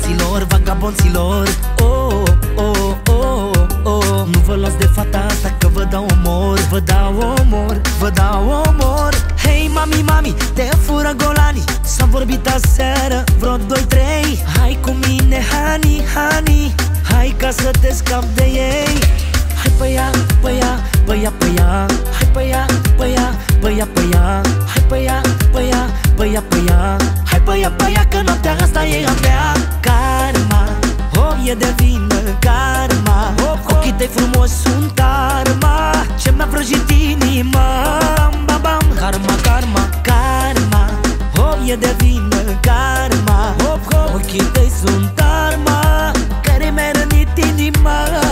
vagabonților, vagabonților. Oh, oh, oh, oh. Nu vă luați de fata asta că vă dau omor, vă dau omor, vă dau omor. Hei mami, mami, te fură golanii. S-am vorbit aseară vreo 2-3. Hai cu mine, honey, honey, hai ca să te scap de ei. Hai pe ea, pe ea, pe ea, pe ea. Hai pe ea, pe ea, pe ea, pe ea. Hai pe ea, pe ea, pe ea, pe ea. Hai pe ea, pe ea, că noaptea asta e a mea. Karma, oh, e de vină karma. Ochii tăi frumos sunt arma ce mi-a vrăjit inima. Bam, bam, karma, karma, karma. Oh, e de vină karma. Ochii tăi sunt arma care mi-a rănit inima.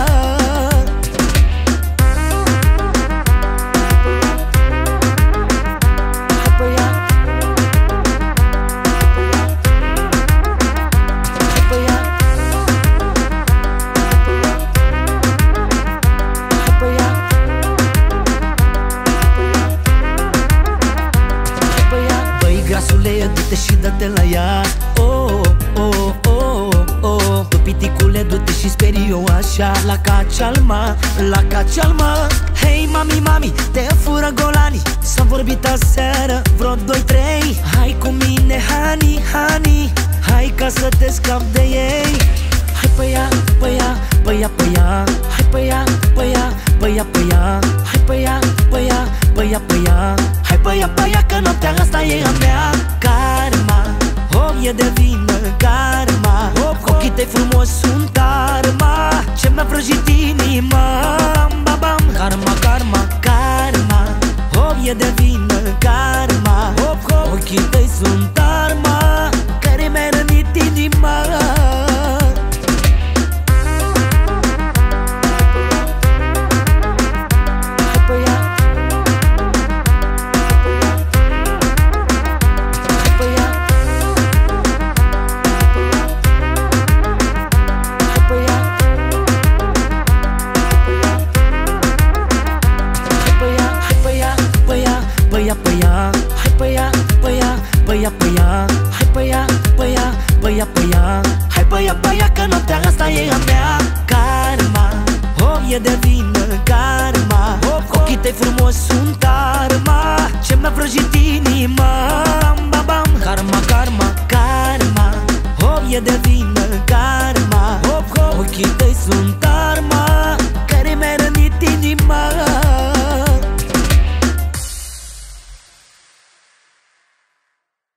Du-te și dă-te la ea. Oh, oh, oh, oh. Tu piticule, du-te și sperii-o așa. La cacialma, la cacialma. Hei mami, mami, te fură golanii. S-am vorbit aseară vreo 2-3. Hai cu mine, honey, honey, hai ca să te scap de ei. Hai pe ea, pe ea, pe ea, pe ea. Hai pe ea, pe ea, pe ea, pe ea. Hai pe ea, pe ea, pe ea, pe ea. Hai pe ea, pe ea, că noaptea asta e a mea. Karma, oh, e de vină karma. Ochii tăi frumos sunt arma ce mi-a vrăjit inima. Bam, bam, karma, karma, karma. Oh, e de vină karma. Ochii tăi sunt arma care mi-a rănit inima. Hai pe ea, pe ea, pe ea, pe ea. Hai pe ea, pe ea, pe ea, pe ea. Hai pe ea, pe ea, că noaptea asta e a mea. Karma, oh, e de vină karma. Ochii tăi frumos sunt arma ce mi-a vrăjit inima. Bam, bam, karma, karma, karma. Oh, e de vină karma. Ochii tăi sunt arma